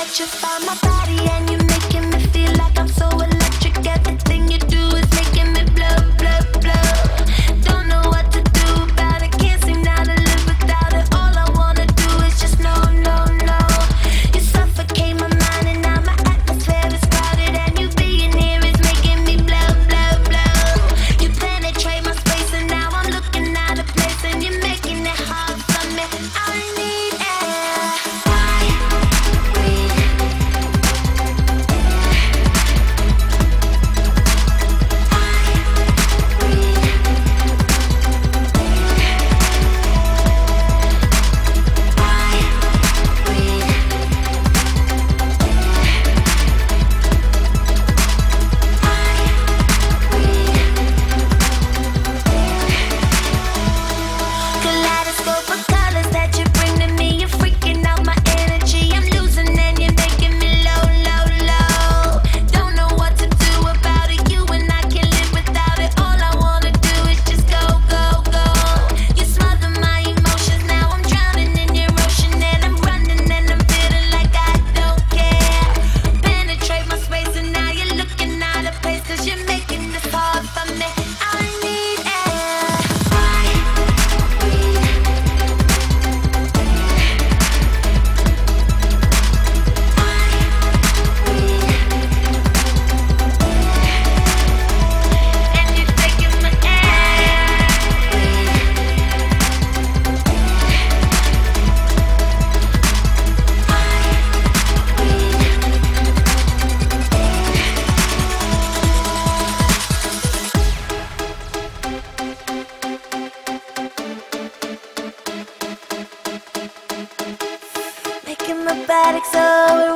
electrify my body and you're making me feel like I'm so electric. Everything you do is making me blow, blow, blow. Don't know what to do about it, can't seem now to live without it. All I wanna do is just no, no, no. You suffocate my mind and now my atmosphere is crowded, and you being here is making me blow, blow, blow. You penetrate my space and now I'm looking out of place, and you're making it hard for me. I need air. I breathe. Kaleidoscope of colors that you bring to me, you're freaking out my energy. I'm losing and you're making me low, low, low. Don't know what to do about it, you and I can't live without it. All I wanna do is just go, go, go. You smother my emotions, now I'm drowning in your ocean, and I'm running and I'm feeling like I don't care. Penetrate my space and now you're looking out of place, 'cause you're making this hard for me. I need air. And you're taking my air. Making my body so